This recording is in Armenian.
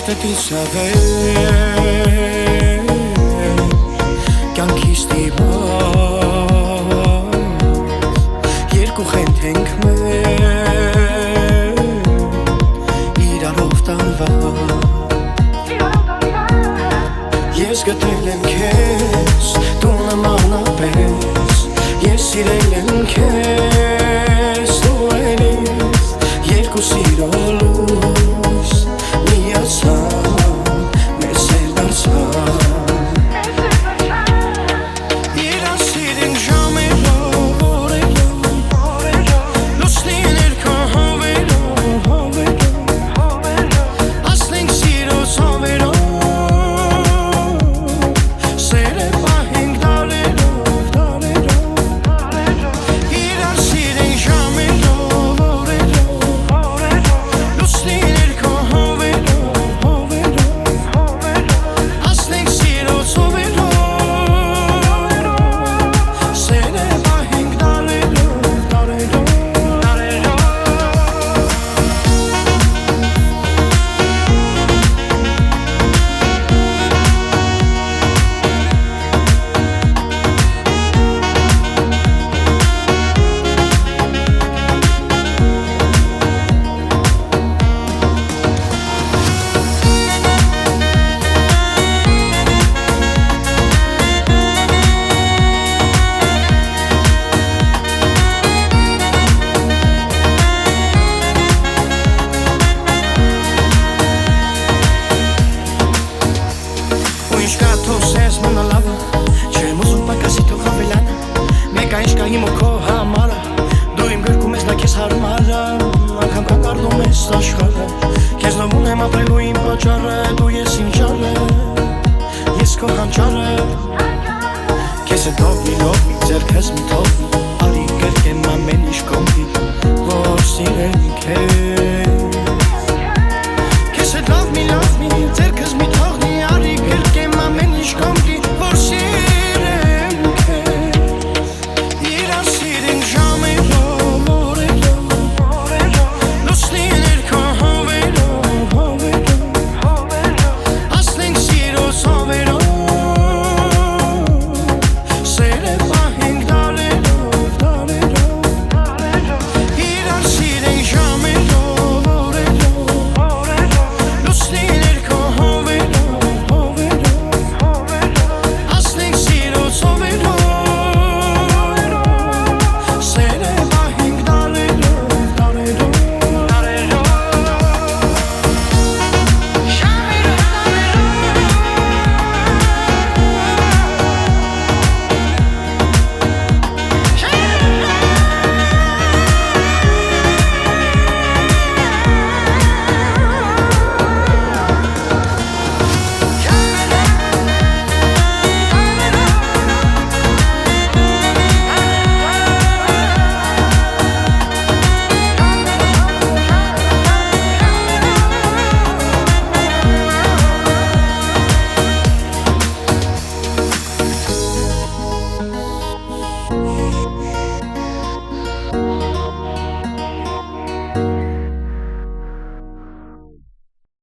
Սավեր կյանքիս տիպար երկու խենթ ենք մեր իրարով տարվար ես գտել եմ քեզ դու նմանապես ես սիրել եմ քեզ դու էլիս երկու սիրո լույս միացան մեր սեր դարձան իրար սիրենք ժամերով օրերով լուսնիներ քո հովերով ասնենք սիրո ցավերով սերը պահենք դարերով իրար սիրենք ժամերով օրերով լուսնիներ քո Ժամերով